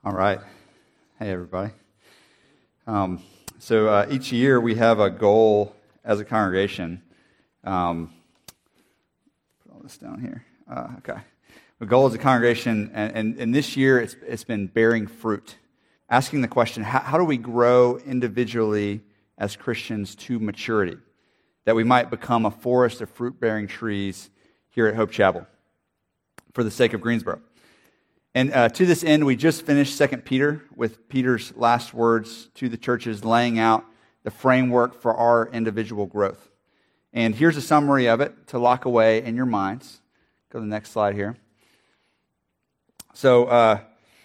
All right. Hey, everybody. So each year we have a goal as a congregation. Put all this down here. Okay. The goal as a congregation, and this year it's been bearing fruit. Asking the question, how do we grow individually as Christians to maturity? That we might become a forest of fruit-bearing trees here at Hope Chapel for the sake of Greensboro. And to this end, we just finished 2 Peter with Peter's last words to the churches, laying out the framework for our individual growth. And here's a summary of it to lock away in your minds. Go to the next slide here. So,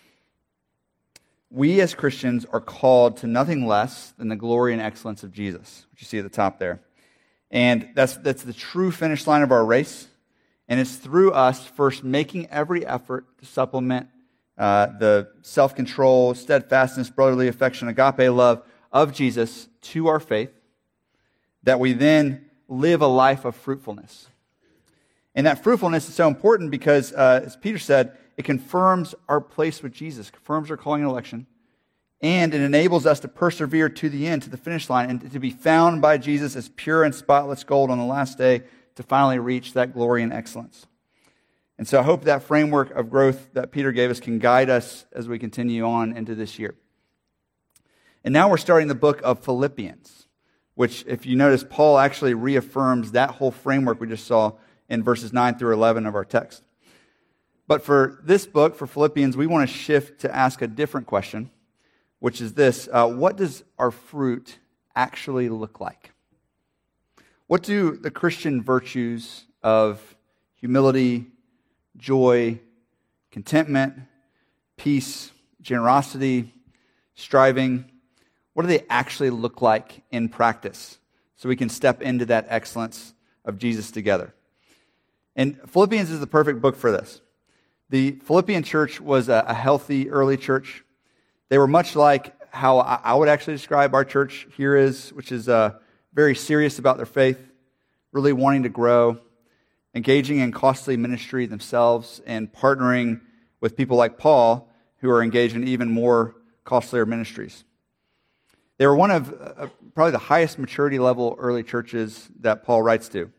we as Christians are called to nothing less than the glory and excellence of Jesus, which you see at the top there. And that's the true finish line of our race. And it's through us first making every effort to supplement the self-control, steadfastness, brotherly affection, agape love of Jesus to our faith, that we then live a life of fruitfulness. And that fruitfulness is so important because, as Peter said, it confirms our place with Jesus, confirms our calling and election, and it enables us to persevere to the end, to the finish line, and to be found by Jesus as pure and spotless gold on the last day, to finally reach that glory and excellence. And so I hope that framework of growth that Peter gave us can guide us as we continue on into this year. And now we're starting the book of Philippians, which, if you notice, Paul actually reaffirms that whole framework we just saw in verses 9 through 11 of our text. But for this book, for Philippians, we want to shift to ask a different question, which is this: what does our fruit actually look like? What do the Christian virtues of humility, joy, contentment, peace, generosity, striving, what do they actually look like in practice so we can step into that excellence of Jesus together? And Philippians is the perfect book for this. The Philippian church was a healthy early church. They were much like how I would actually describe our church here is, which is very serious about their faith, really wanting to grow, engaging in costly ministry themselves, and partnering with people like Paul, who are engaged in even more costlier ministries. They were one of probably the highest maturity level early churches that Paul writes to.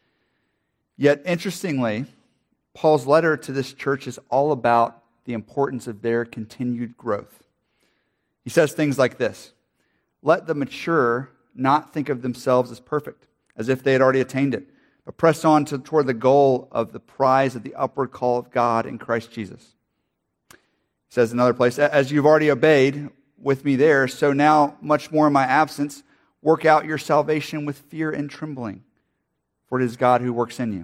Yet, interestingly, Paul's letter to this church is all about the importance of their continued growth. He says things like this: "Let the mature not think of themselves as perfect, as if they had already attained it, but press on toward the goal of the prize of the upward call of God in Christ Jesus." He says in another place, "As you've already obeyed with me there, so now much more in my absence, work out your salvation with fear and trembling, for it is God who works in you."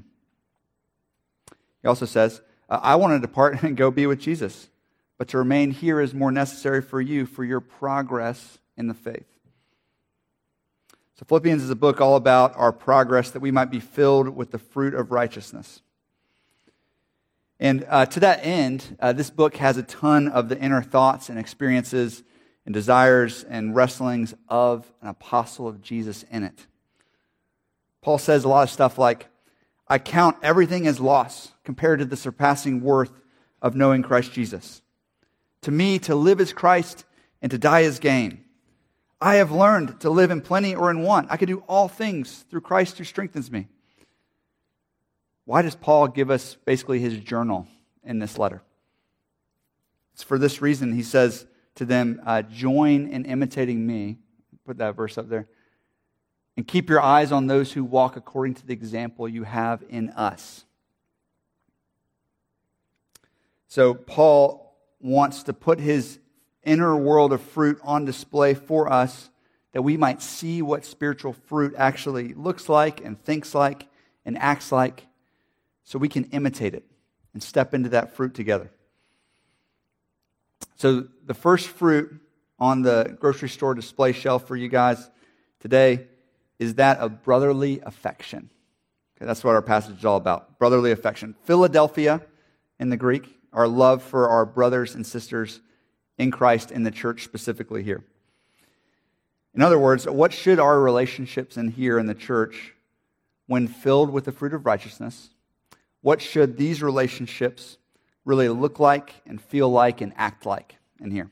He also says, "I want to depart and go be with Jesus, but to remain here is more necessary for you, for your progress in the faith." So Philippians is a book all about our progress, that we might be filled with the fruit of righteousness. And to that end, this book has a ton of the inner thoughts and experiences and desires and wrestlings of an apostle of Jesus in it. Paul says a lot of stuff like, "I count everything as loss compared to the surpassing worth of knowing Christ Jesus. To me, to live is Christ, and to die is gain. I have learned to live in plenty or in want. I can do all things through Christ who strengthens me." Why does Paul give us basically his journal in this letter? It's for this reason. He says to them, "Join in imitating me." Put that verse up there. "And keep your eyes on those who walk according to the example you have in us." So Paul wants to put his inner world of fruit on display for us, that we might see what spiritual fruit actually looks like and thinks like and acts like, so we can imitate it and step into that fruit together. So the first fruit on the grocery store display shelf for you guys today is that of brotherly affection. Okay, that's what our passage is all about, brotherly affection. Philadelphia in the Greek, our love for our brothers and sisters in Christ, in the church specifically here. In other words, what should our relationships in here in the church, when filled with the fruit of righteousness, what should these relationships really look like and feel like and act like in here.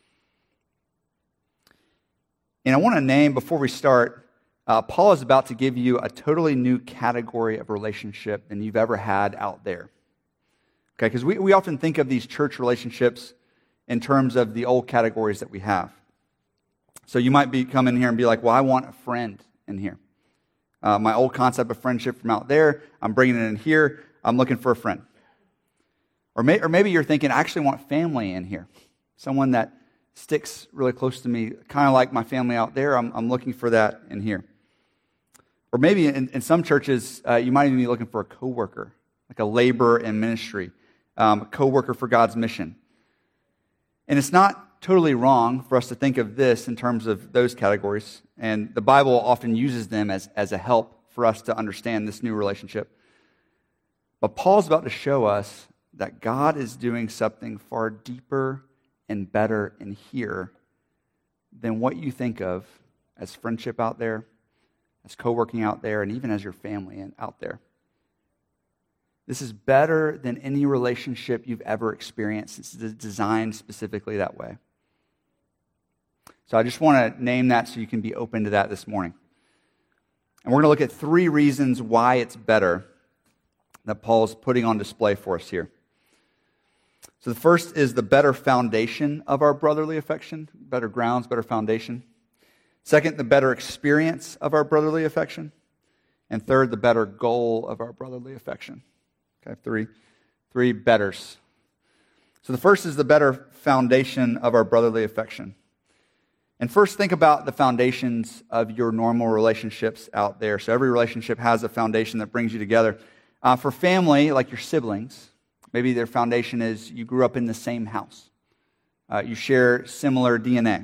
And I want to name, before we start, Paul is about to give you a totally new category of relationship than you've ever had out there. Okay, because we often think of these church relationships in terms of the old categories that we have. So you might come in here and be like, well, I want a friend in here. My old concept of friendship from out there, I'm bringing it in here. I'm looking for a friend. Or maybe you're thinking, I actually want family in here. Someone that sticks really close to me, kind of like my family out there. I'm looking for that in here. Or maybe in some churches, you might even be looking for a coworker, like a laborer in ministry, a coworker for God's mission. And it's not totally wrong for us to think of this in terms of those categories. And the Bible often uses them as a help for us to understand this new relationship. But Paul's about to show us that God is doing something far deeper and better in here than what you think of as friendship out there, as co-working out there, and even as your family out there. This is better than any relationship you've ever experienced. It's designed specifically that way. So I just want to name that so you can be open to that this morning. And we're going to look at 3 reasons why it's better that Paul's putting on display for us here. So the first is the better foundation of our brotherly affection, better grounds, better foundation. Second, the better experience of our brotherly affection. And third, the better goal of our brotherly affection. Okay, three betters. So the first is the better foundation of our brotherly affection. And first, think about the foundations of your normal relationships out there. So every relationship has a foundation that brings you together. For family, like your siblings, maybe their foundation is you grew up in the same house. You share similar DNA.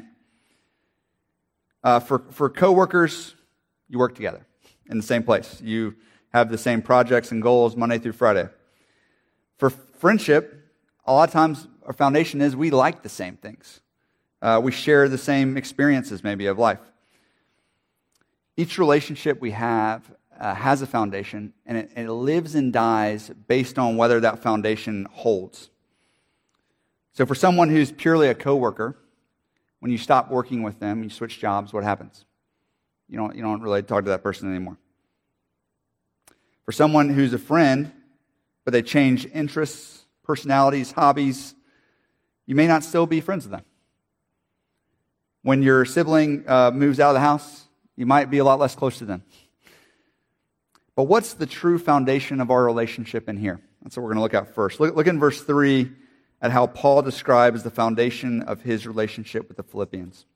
For coworkers, you work together in the same place. You have the same projects and goals Monday through Friday. For friendship, a lot of times our foundation is we like the same things. We share the same experiences maybe of life. Each relationship we have has a foundation, and it lives and dies based on whether that foundation holds. So for someone who's purely a coworker, when you stop working with them, you switch jobs, what happens? You don't really talk to that person anymore. For someone who's a friend, but they change interests, personalities, hobbies, you may not still be friends with them. When your sibling moves out of the house, you might be a lot less close to them. But what's the true foundation of our relationship in here? That's what we're going to look at first. Look in verse 3 at how Paul describes the foundation of his relationship with the Philippians.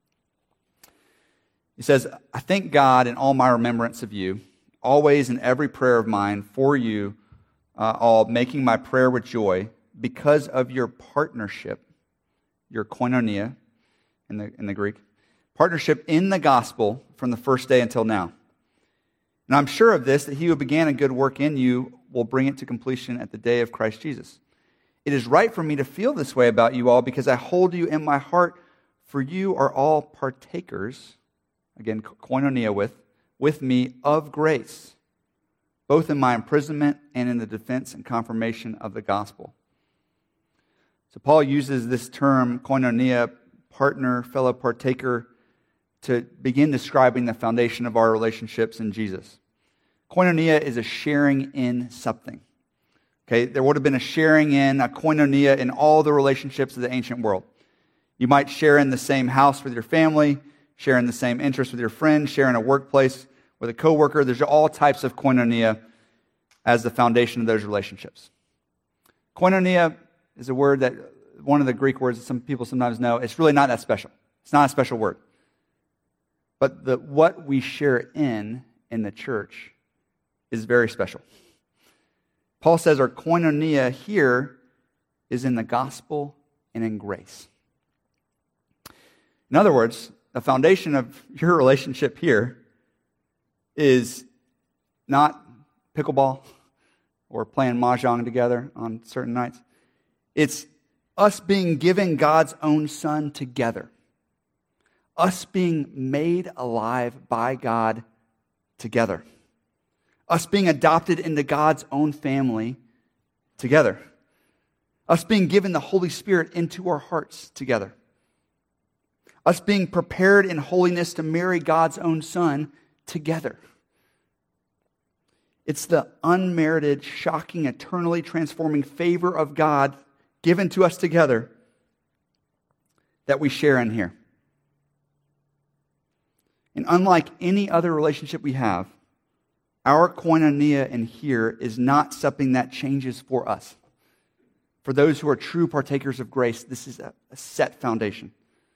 He says, I thank God in all my remembrance of you, always in every prayer of mine for you, all making my prayer with joy because of your partnership, your koinonia in the Greek, partnership in the gospel from the first day until now. And I'm sure of this, that he who began a good work in you will bring it to completion at the day of Christ Jesus. It is right for me to feel this way about you all because I hold you in my heart, for you are all partakers, again, koinonia with me of grace, both in my imprisonment and in the defense and confirmation of the gospel. So Paul uses this term, koinonia, partner, fellow partaker, to begin describing the foundation of our relationships in Jesus. Koinonia is a sharing in something. Okay, there would have been a sharing in, a koinonia in all the relationships of the ancient world. You might share in the same house with your family, share in the same interests with your friends, share in a workplace with a coworker. There's all types of koinonia as the foundation of those relationships. Koinonia is a word that, one of the Greek words that some people sometimes know, it's really not that special. It's not a special word. But what we share in the church is very special. Paul says our koinonia here is in the gospel and in grace. In other words, the foundation of your relationship here is not pickleball or playing mahjong together on certain nights. It's us being given God's own Son together. Us being made alive by God together. Us being adopted into God's own family together. Us being given the Holy Spirit into our hearts together. Us being prepared in holiness to marry God's own Son together. It's the unmerited, shocking, eternally transforming favor of God given to us together that we share in here. And unlike any other relationship we have, our koinonia in here is not something that changes for us. For those who are true partakers of grace, this is a set foundation.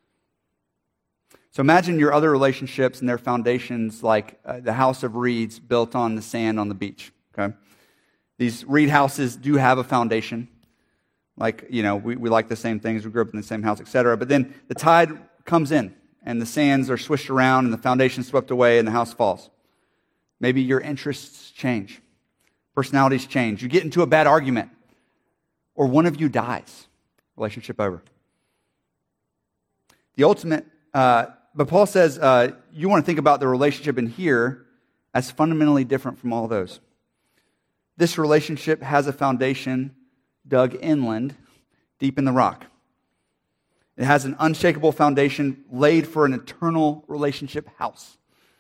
So imagine your other relationships and their foundations like the house of reeds built on the sand on the beach. Okay, these reed houses do have a foundation. Like, we like the same things, we grew up in the same house, etc. But then the tide comes in, and the sands are swished around, and the foundation swept away, and the house falls. Maybe your interests change. Personalities change. You get into a bad argument. Or one of you dies. Relationship over. The ultimate, but Paul says you want to think about the relationship in here as fundamentally different from all those. This relationship has a foundation dug inland, deep in the rock. It has an unshakable foundation laid for an eternal relationship house.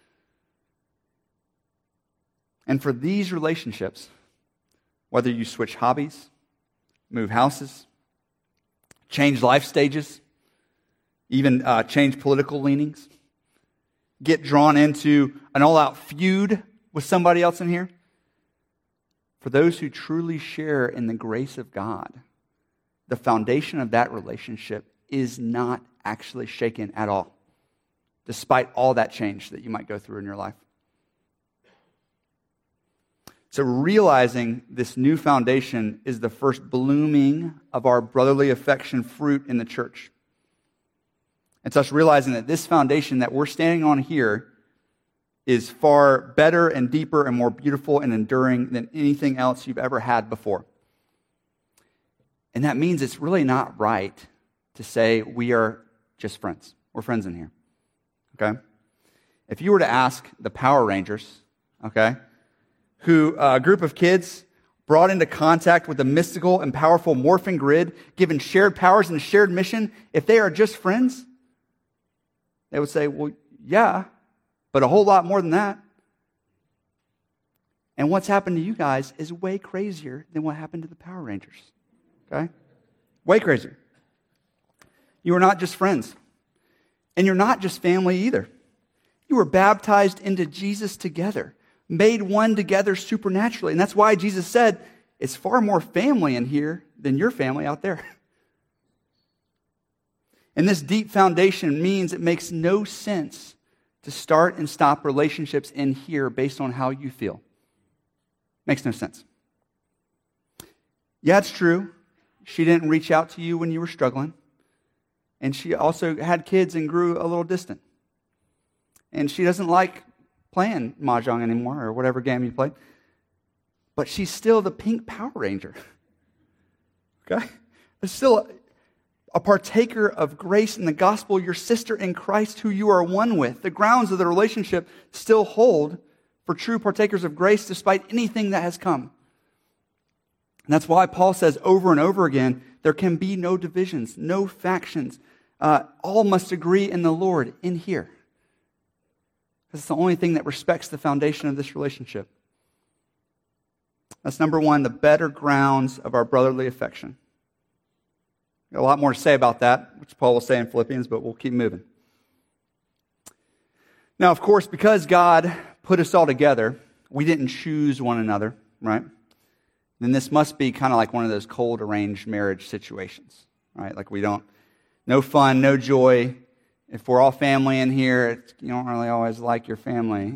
And for these relationships, whether you switch hobbies, move houses, change life stages, even change political leanings, get drawn into an all-out feud with somebody else in here, for those who truly share in the grace of God, the foundation of that relationship is not actually shaken at all, despite all that change that you might go through in your life. So realizing this new foundation is the first blooming of our brotherly affection fruit in the church. It's us realizing that this foundation that we're standing on here is far better and deeper and more beautiful and enduring than anything else you've ever had before. And that means it's really not right to say we are just friends. We're friends in here. Okay? If you were to ask the Power Rangers, okay, who a group of kids brought into contact with the mystical and powerful Morphin Grid, given shared powers and a shared mission, if they are just friends, they would say, well, yeah, but a whole lot more than that. And what's happened to you guys is way crazier than what happened to the Power Rangers. Okay? Way crazier. You are not just friends. And you're not just family either. You were baptized into Jesus together, made one together supernaturally. And that's why Jesus said, it's far more family in here than your family out there. And this deep foundation means it makes no sense to start and stop relationships in here based on how you feel. Makes no sense. Yeah, it's true. She didn't reach out to you when you were struggling. And she also had kids and grew a little distant. And she doesn't like playing Mahjong anymore or whatever game you play. But she's still the pink Power Ranger. Okay? It's still a partaker of grace in the gospel, your sister in Christ who you are one with. The grounds of the relationship still hold for true partakers of grace despite anything that has come. And that's why Paul says over and over again, there can be no divisions, no factions. All must agree in the Lord in here. Because it's the only thing that respects the foundation of this relationship. That's number one, the better grounds of our brotherly affection. Got a lot more to say about that, which Paul will say in Philippians, but we'll keep moving. Now, of course, because God put us all together, we didn't choose one another, right? Then this must be kind of like one of those cold arranged marriage situations, right? Like no fun, no joy. If we're all family in here, you don't really always like your family,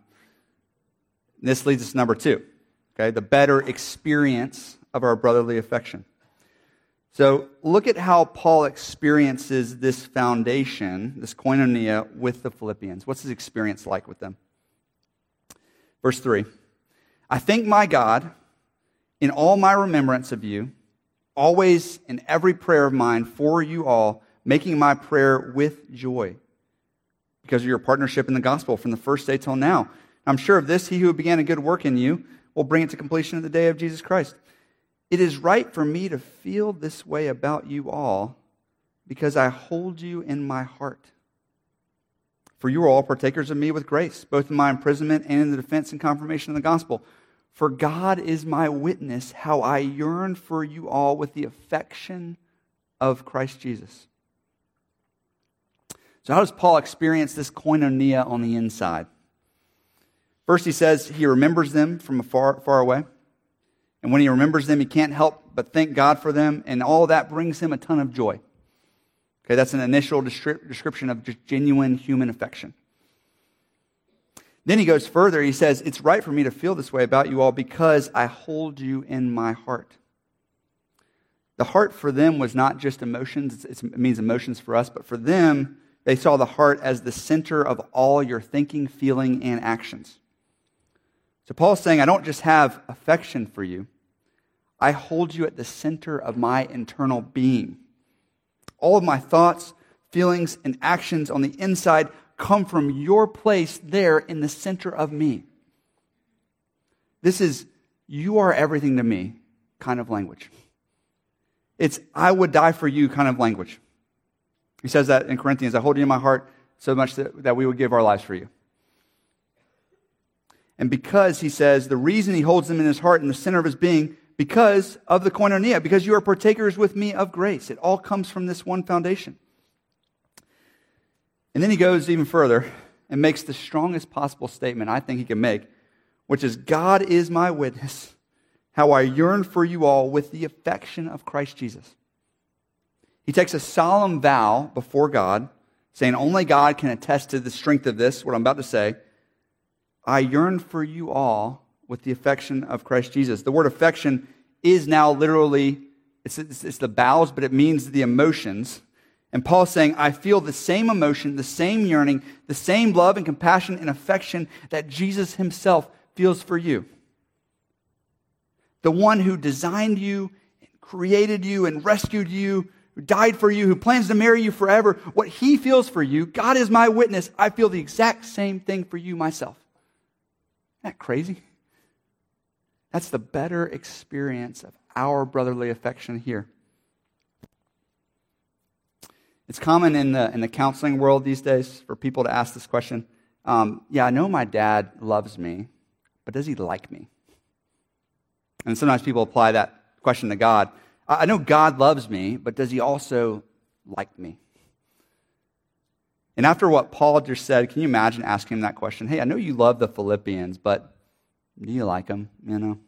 This leads us to number two, okay? The better experience of our brotherly affection. So look at how Paul experiences this foundation, this koinonia, with the Philippians. What's his experience like with them? Verse 3, I thank my God in all my remembrance of you, always in every prayer of mine for you all, making my prayer with joy because of your partnership in the gospel from the first day till now. I'm sure of this, he who began a good work in you will bring it to completion at the day of Jesus Christ. It is right for me to feel this way about you all because I hold you in my heart. For you are all partakers of me with grace, both in my imprisonment and in the defense and confirmation of the gospel. For God is my witness, how I yearn for you all with the affection of Christ Jesus. So how does Paul experience this koinonia on the inside? First, he says he remembers them from far away. And when he remembers them, he can't help but thank God for them, and all that brings him a ton of joy. Okay, that's an initial description of just genuine human affection. Then he goes further. He says, it's right for me to feel this way about you all because I hold you in my heart. The heart for them was not just emotions. It means emotions for us, but for them, they saw the heart as the center of all your thinking, feeling, and actions. So Paul's saying, I don't just have affection for you. I hold you at the center of my internal being. All of my thoughts, feelings, and actions on the inside come from your place there in the center of me. This is, you are everything to me kind of language. It's, I would die for you kind of language. He says that in Corinthians, I hold you in my heart so much that we would give our lives for you. And because, he says, the reason he holds them in his heart in the center of his being, because of the koinonia, because you are partakers with me of grace. It all comes from this one foundation. And then he goes even further and makes the strongest possible statement I think he can make, which is, God is my witness, how I yearn for you all with the affection of Christ Jesus. He takes a solemn vow before God, saying only God can attest to the strength of this, what I'm about to say. I yearn for you all with the affection of Christ Jesus. The word affection is now literally, it's the bowels, but it means the emotions. And Paul's saying, I feel the same emotion, the same yearning, the same love and compassion and affection that Jesus himself feels for you. The one who designed you, created you, and rescued you, who died for you, who plans to marry you forever, what he feels for you, God is my witness, I feel the exact same thing for you myself. Isn't that crazy? That's the better experience of our brotherly affection here. It's common in the counseling world these days for people to ask this question. Yeah, I know my dad loves me, but does he like me? And sometimes people apply that question to God. I know God loves me, but does he also like me? And after what Paul just said, can you imagine asking him that question? Hey, I know you love the Philippians, but do you like them? You know?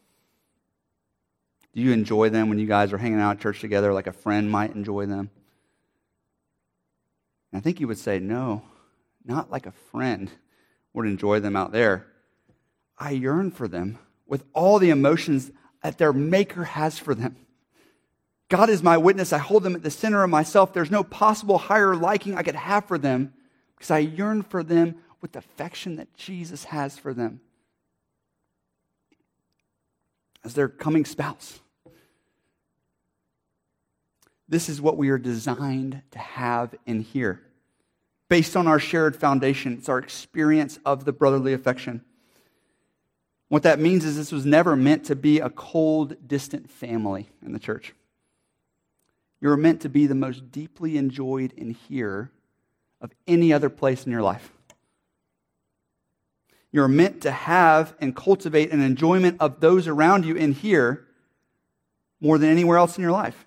Do you enjoy them when you guys are hanging out at church together like a friend might enjoy them? And I think he would say, no, not like a friend would enjoy them out there. I yearn for them with all the emotions that their Maker has for them. God is my witness. I hold them at the center of myself. There's no possible higher liking I could have for them because I yearn for them with the affection that Jesus has for them as their coming spouse. This is what we are designed to have in here. Based on our shared foundation, it's our experience of the brotherly affection. What that means is this was never meant to be a cold, distant family in the church. You're meant to be the most deeply enjoyed in here of any other place in your life. You're meant to have and cultivate an enjoyment of those around you in here more than anywhere else in your life.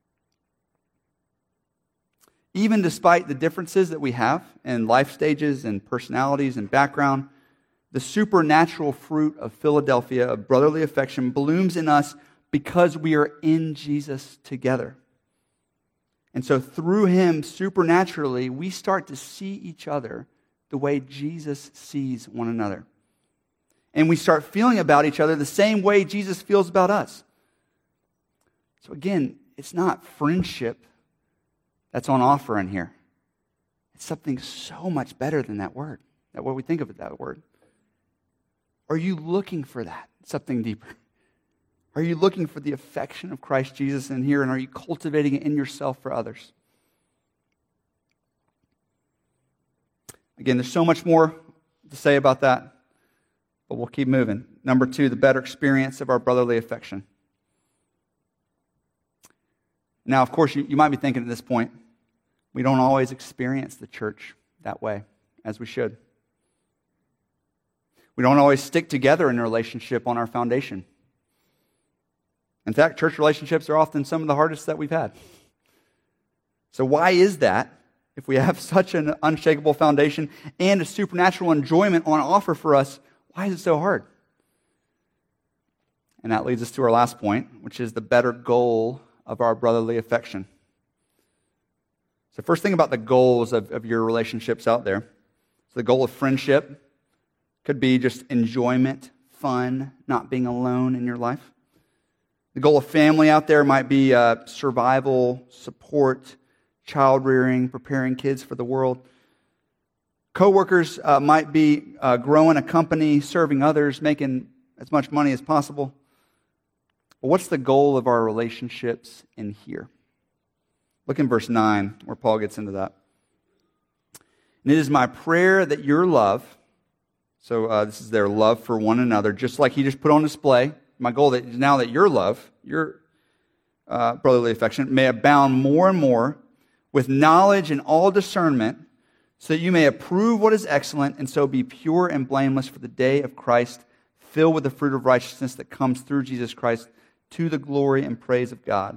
Even despite the differences that we have in life stages and personalities and background, the supernatural fruit of Philadelphia, of brotherly affection, blooms in us because we are in Jesus together. And so through him, supernaturally, we start to see each other the way Jesus sees one another. And we start feeling about each other the same way Jesus feels about us. So again, it's not friendship that's on offer in here. It's something so much better than that word, that what we think of it, that word. Are you looking for that, something deeper? Are you looking for the affection of Christ Jesus in here, and are you cultivating it in yourself for others? Again, there's so much more to say about that, but we'll keep moving. Number 2, the better experience of our brotherly affection. Now, of course, you might be thinking at this point, we don't always experience the church that way as we should. We don't always stick together in a relationship on our foundation. In fact, church relationships are often some of the hardest that we've had. So why is that? If we have such an unshakable foundation and a supernatural enjoyment on offer for us, why is it so hard? And that leads us to our last point, which is the better goal of our brotherly affection. So first thing about the goals of your relationships out there. So the goal of friendship could be just enjoyment, fun, not being alone in your life. The goal of family out there might be survival, support, child rearing, preparing kids for the world. Coworkers might be growing a company, serving others, making as much money as possible. But what's the goal of our relationships in here? Look in verse 9, where Paul gets into that. And it is my prayer that your love, so this is their love for one another, just like he just put on display. My goal is now that your love, your brotherly affection, may abound more and more with knowledge and all discernment, so that you may approve what is excellent, and so be pure and blameless for the day of Christ, filled with the fruit of righteousness that comes through Jesus Christ, to the glory and praise of God.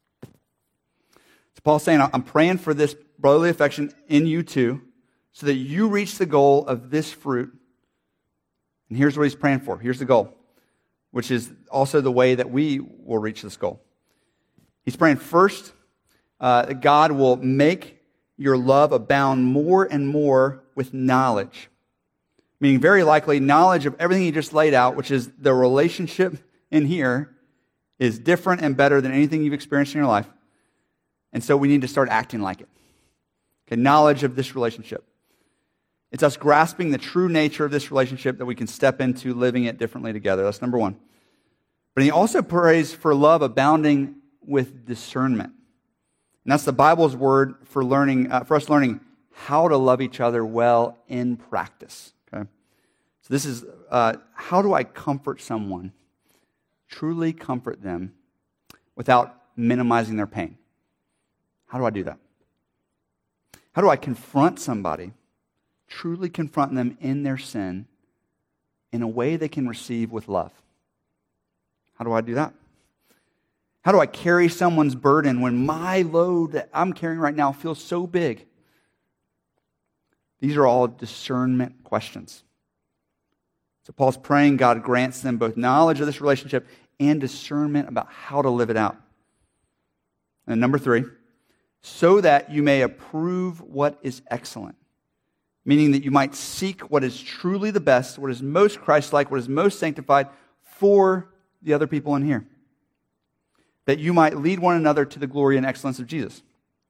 So Paul's saying, I'm praying for this brotherly affection in you too, so that you reach the goal of this fruit. And here's what he's praying for. Here's the goal, which is also the way that we will reach this goal. He's praying first, that God will make your love abound more and more with knowledge. Meaning very likely knowledge of everything he just laid out, which is the relationship in here is different and better than anything you've experienced in your life. And so we need to start acting like it. Okay, knowledge of this relationship. It's us grasping the true nature of this relationship that we can step into living it differently together. That's number one. But he also prays for love abounding with discernment. And that's the Bible's word for learning, for us learning how to love each other well in practice. Okay, so this is how do I comfort someone, truly comfort them, without minimizing their pain? How do I do that? How do I confront somebody, truly confront them in their sin, in a way they can receive with love? How do I do that? How do I carry someone's burden when my load that I'm carrying right now feels so big? These are all discernment questions. So Paul's praying God grants them both knowledge of this relationship and discernment about how to live it out. And number 3, so that you may approve what is excellent. Meaning that you might seek what is truly the best, what is most Christ-like, what is most sanctified for the other people in here. That you might lead one another to the glory and excellence of Jesus.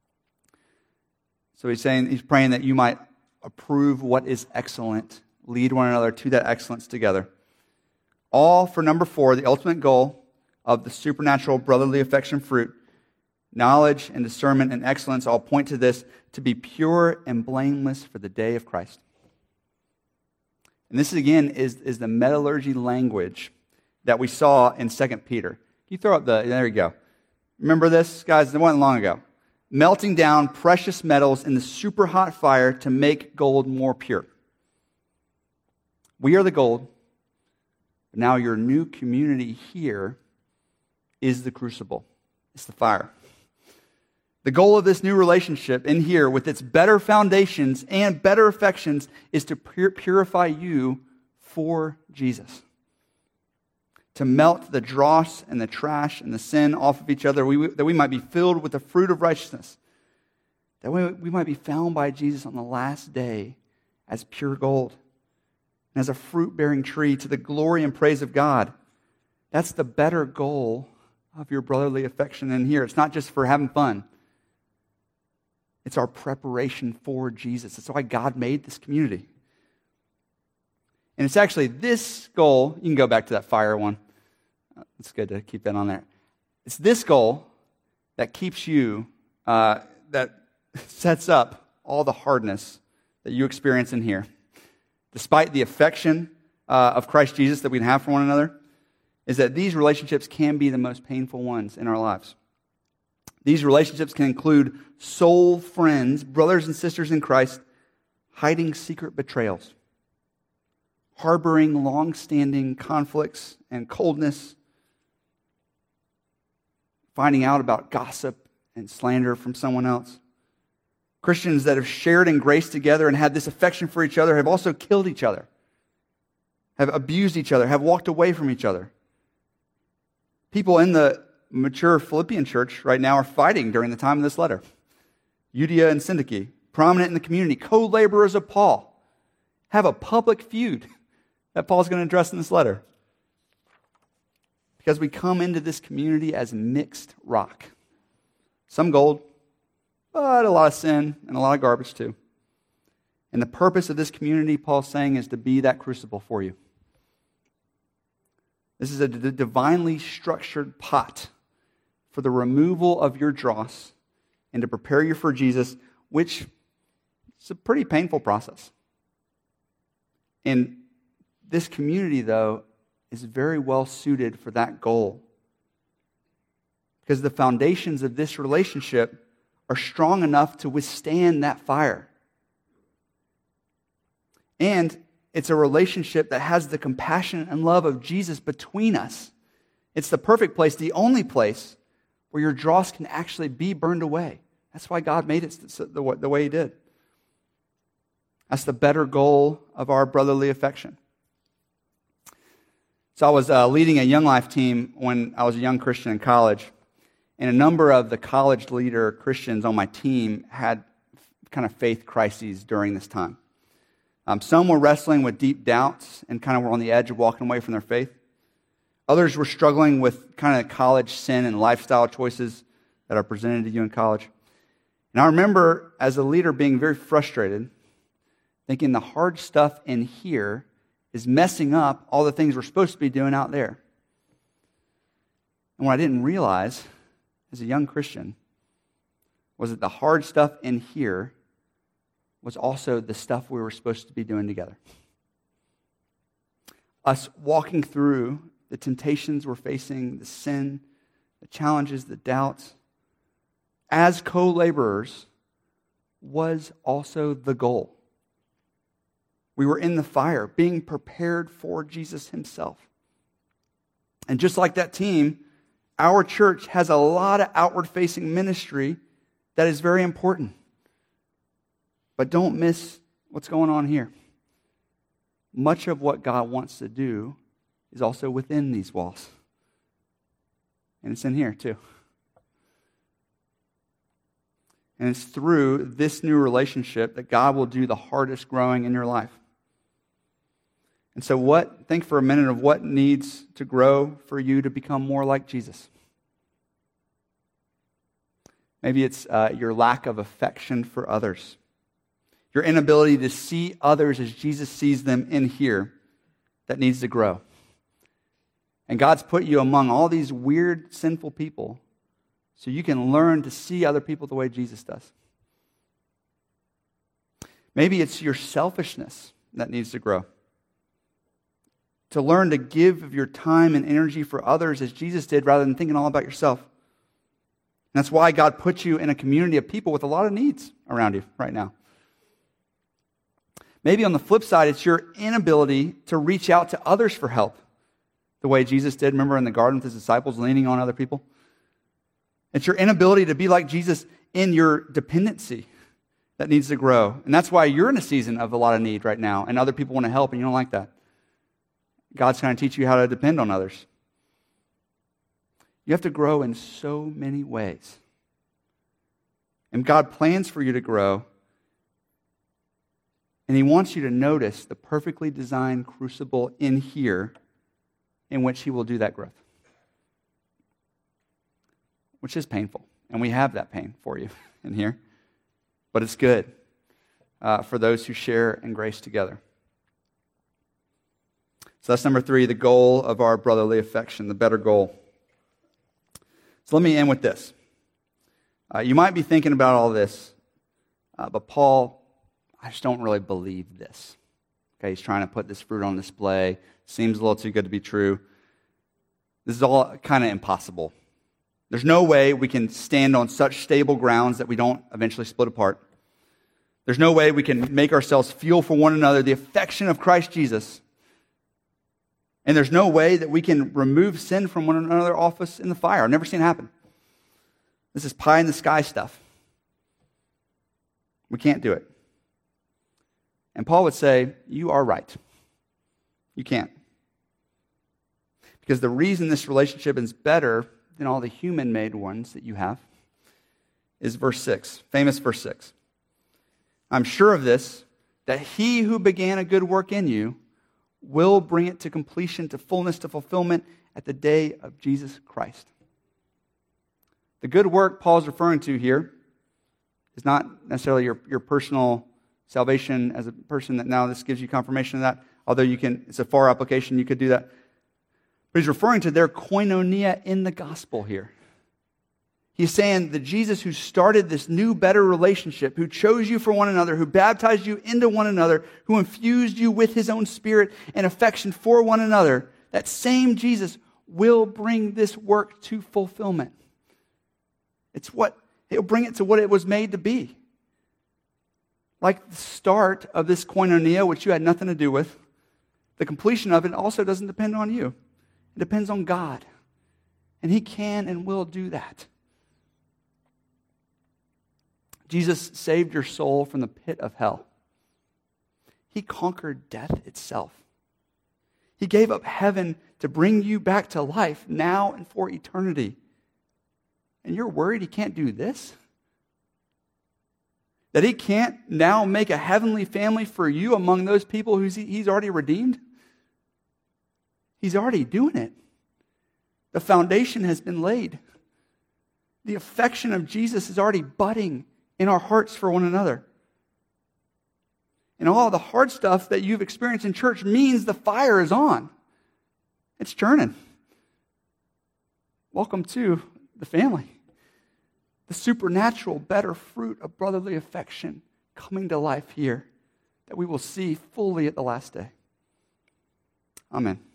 So he's praying that you might approve what is excellent, lead one another to that excellence together. All for number 4, the ultimate goal of the supernatural brotherly affection fruit. Knowledge and discernment and excellence all point to this, to be pure and blameless for the day of Christ. And this again is the metallurgy language that we saw in 2 Peter. Can you throw up there you go. Remember this, guys? It wasn't long ago. Melting down precious metals in the super hot fire to make gold more pure. We are the gold. But now your new community here is the crucible. It's the fire. The goal of this new relationship in here with its better foundations and better affections is to purify you for Jesus. To melt the dross and the trash and the sin off of each other, that we might be filled with the fruit of righteousness. That we might be found by Jesus on the last day as pure gold and as a fruit-bearing tree to the glory and praise of God. That's the better goal of your brotherly affection in here. It's not just for having fun. It's our preparation for Jesus. That's why God made this community. And it's actually this goal. You can go back to that fire one. It's good to keep that on there. It's this goal that keeps you, that sets up all the hardness that you experience in here. Despite the affection of Christ Jesus that we can have for one another, is that these relationships can be the most painful ones in our lives. These relationships can include soul friends, brothers and sisters in Christ, hiding secret betrayals, harboring long-standing conflicts and coldness, finding out about gossip and slander from someone else. Christians that have shared in grace together and had this affection for each other have also killed each other, have abused each other, have walked away from each other. People in the mature Philippian church right now are fighting during the time of this letter. Euodia and Syntyche, prominent in the community, co-laborers of Paul, have a public feud that Paul's going to address in this letter. Because we come into this community as mixed rock. Some gold, but a lot of sin and a lot of garbage too. And the purpose of this community, Paul's saying, is to be that crucible for you. This is a divinely structured pot for the removal of your dross and to prepare you for Jesus, which is a pretty painful process. And this community, though, is very well suited for that goal. Because the foundations of this relationship are strong enough to withstand that fire. And it's a relationship that has the compassion and love of Jesus between us. It's the perfect place, the only place where your dross can actually be burned away. That's why God made it the way He did. That's the better goal of our brotherly affection. So I was leading a Young Life team when I was a young Christian in college. And a number of the college leader Christians on my team had kind of faith crises during this time. Some were wrestling with deep doubts and kind of were on the edge of walking away from their faith. Others were struggling with kind of college sin and lifestyle choices that are presented to you in college. And I remember as a leader being very frustrated, thinking the hard stuff in here is messing up all the things we're supposed to be doing out there. And what I didn't realize as a young Christian was that the hard stuff in here was also the stuff we were supposed to be doing together. Us walking through the temptations we're facing, the sin, the challenges, the doubts, as co-laborers was also the goal. We were in the fire, being prepared for Jesus Himself. And just like that team, our church has a lot of outward-facing ministry that is very important. But don't miss what's going on here. Much of what God wants to do is also within these walls. And it's in here too. And it's through this new relationship that God will do the hardest growing in your life. And so think for a minute of what needs to grow for you to become more like Jesus. Maybe it's your lack of affection for others. Your inability to see others as Jesus sees them in here that needs to grow. And God's put you among all these weird, sinful people so you can learn to see other people the way Jesus does. Maybe it's your selfishness that needs to grow. To learn to give of your time and energy for others as Jesus did rather than thinking all about yourself. And that's why God put you in a community of people with a lot of needs around you right now. Maybe on the flip side, it's your inability to reach out to others for help the way Jesus did, remember in the garden with His disciples, leaning on other people. It's your inability to be like Jesus in your dependency that needs to grow. And that's why you're in a season of a lot of need right now, and other people want to help, and you don't like that. God's trying to teach you how to depend on others. You have to grow in so many ways. And God plans for you to grow, and He wants you to notice the perfectly designed crucible in here in which He will do that growth. Which is painful. And we have that pain for you in here. But it's good for those who share in grace together. So that's number 3, the goal of our brotherly affection, the better goal. So let me end with this. You might be thinking about all this, but Paul, I just don't really believe this. Okay, he's trying to put this fruit on display. Seems a little too good to be true. This is all kind of impossible. There's no way we can stand on such stable grounds that we don't eventually split apart. There's no way we can make ourselves feel for one another the affection of Christ Jesus. And there's no way that we can remove sin from one another off us in the fire. I've never seen it happen. This is pie in the sky stuff. We can't do it. And Paul would say, you are right. You can't. Because the reason this relationship is better than all the human-made ones that you have is verse 6, famous verse 6. I'm sure of this, that he who began a good work in you will bring it to completion, to fullness, to fulfillment at the day of Jesus Christ. The good work Paul's referring to here is not necessarily your personal salvation as a person, that now this gives you confirmation of that, although it's a far application, you could do that. But he's referring to their koinonia in the gospel here. He's saying the Jesus who started this new, better relationship, who chose you for one another, who baptized you into one another, who infused you with his own spirit and affection for one another, that same Jesus will bring this work to fulfillment. He'll bring it to what it was made to be. Like the start of this koinonia, which you had nothing to do with, the completion of it also doesn't depend on you. It depends on God. And he can and will do that. Jesus saved your soul from the pit of hell. He conquered death itself. He gave up heaven to bring you back to life now and for eternity. And you're worried he can't do this? That he can't now make a heavenly family for you among those people who he's already redeemed? He's already doing it. The foundation has been laid. The affection of Jesus is already budding in our hearts for one another. And all the hard stuff that you've experienced in church means the fire is on. It's churning. Welcome to the family. The supernatural, better fruit of brotherly affection coming to life here that we will see fully at the last day. Amen.